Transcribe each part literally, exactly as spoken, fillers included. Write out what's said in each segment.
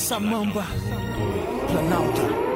Samamba, Planalto.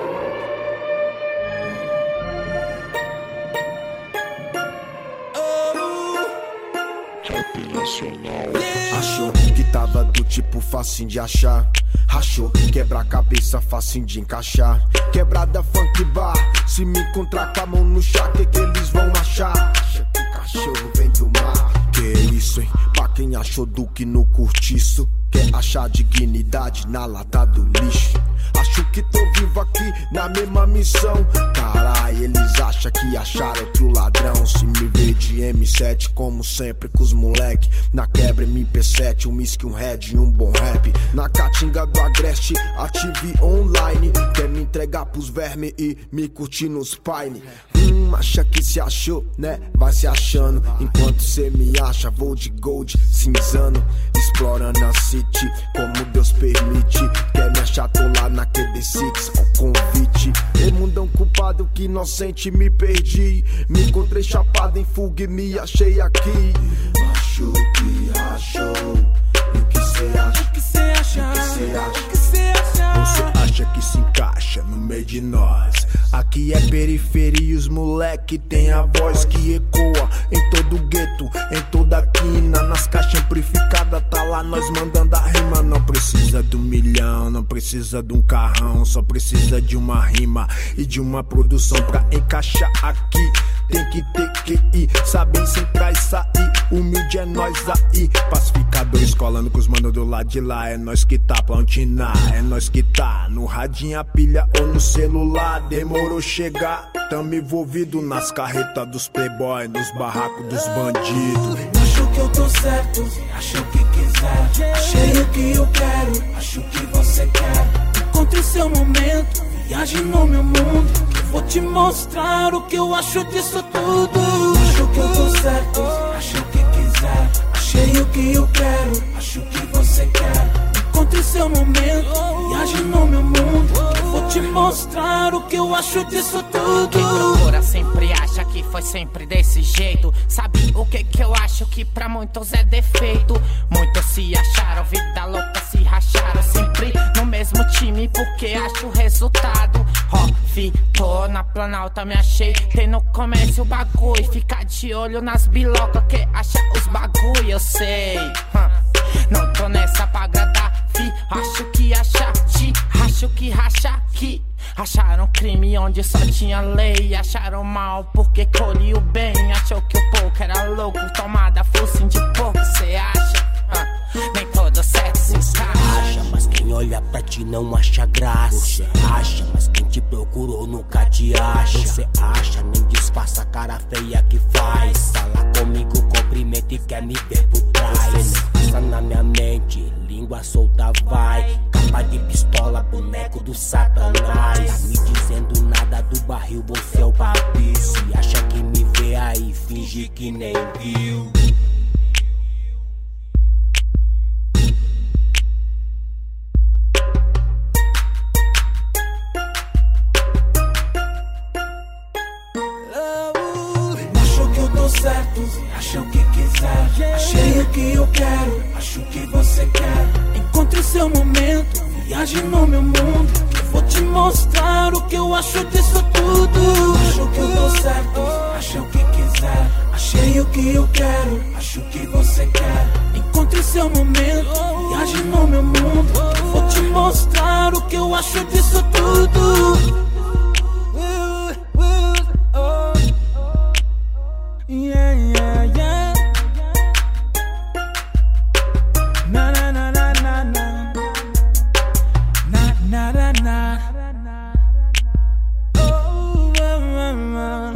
Achou que tava do tipo facinho de achar. Achou quebra a cabeça facinho de encaixar. Quebrada funk bar, se me encontrar com a mão no chá, que que eles vão achar? Acha que o cachorro vem do mar? Que isso, hein? Pra quem achou Duque no cortiço, quer achar dignidade na lata do lixo. Acho que tô vivo aqui na mesma missão. Carai, eles acham que acharam outro ladrão. Se me vê de M sete, como sempre com os moleque. Na quebra M P sete, um whisky, um red e um bom rap. Na caatinga do Agreste, ative online. Quer me entregar pros vermes e me curtir nos paine. Hum, acha que se achou, né? Vai se achando. Enquanto cê me acha, vou de gold, cinzano. Explorando a city, como Deus permite. Quer me achar, tô lá na Q D seis, ao convite. E mundão culpado que inocente me perdi. Me encontrei chapado em fuga e me achei aqui. Acho que achou. O que cê acha? O que cê acha? O que cê acha? O que cê acha? Você acha que se encaixa no meio de nós? Aqui é periferia e os moleque tem a voz que ecoa em todo gueto, em toda quina. Nas caixas amplificadas tá lá nós mandando a rima. Não precisa de um milhão, não precisa de um carrão, só precisa de uma rima e de uma produção pra encaixar aqui. Tem que ter que ir, sabem sem trás sair. Humilde é nós aí, pacificadores colando com os manos do lado de lá. É nós que tá plantinar, é nós que tá no radinho, a pilha ou no celular. Demorou chegar, tamo envolvido nas carretas dos playboy, nos barracos dos bandidos. Acho que eu tô certo, acho o que quiser. Achei o que eu quero, acho o que você quer. Encontre seu momento, viaje no meu mundo. Vou te mostrar o que eu acho disso tudo. Acho que eu tô certo, acho o que quiser. Achei o que eu quero, acho o que você quer. Encontre seu momento, viaje no meu mundo. Vou te mostrar o que eu acho disso tudo. Quem procura sempre acha que foi sempre desse jeito. Sabe o que que eu acho que pra muitos é defeito? Muitos se acharam, vida louca, se racharam. Sempre no mesmo time porque acho o resultado. Ó, fi, tô na Planalta, me achei. Tem no comércio o bagulho. Fica de olho nas bilocas que acha os bagulho, eu sei. Hum. Não tô nessa pra agradar, fi. Acho que achar, ti, acho que racha aqui. Acharam crime onde só tinha lei. Acharam mal porque colhi o bem. Achou que o pouco era louco, tomada focinho de pouco. Cê acha? Ah, nem todo certo se encaixa. Acha, mas quem olha pra ti não acha graça. Você acha, mas quem te procurou nunca te acha. Você acha, nem disfarça a cara feia que faz. Fala comigo, cumprimento e quer me ver por trás. Passa na minha mente, língua solta vai. Capa de pistola, boneco do satanás. Tá me dizendo nada do barril, você é o papi. Se acha que me vê aí, finge que nem viu. Certo, acha o que quiser. Achei o que eu quero, acho o que você quer. Encontre seu momento, viaje no meu mundo. Vou te mostrar o que eu acho disso tudo. Acho que eu tô certo, acha o que quiser. Achei o que eu quero, acho o que você quer. Encontre seu momento, viaje no meu mundo. Vou te mostrar o que eu acho disso tudo. Yeah, yeah, yeah. Na na na na na na. Na na na na. Oh, uh, uh, uh.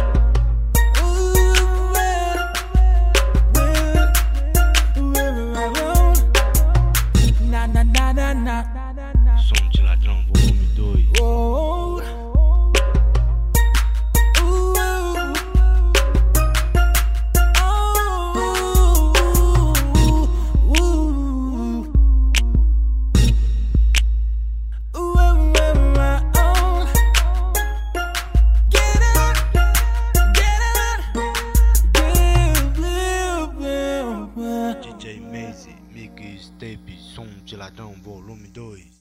Ooh, uh, uh, uh, uh. Na na na na na. Som de Ladrão, volume dois. Oh. D J Maze, Mix Tape, Som de Ladrão, volume dois.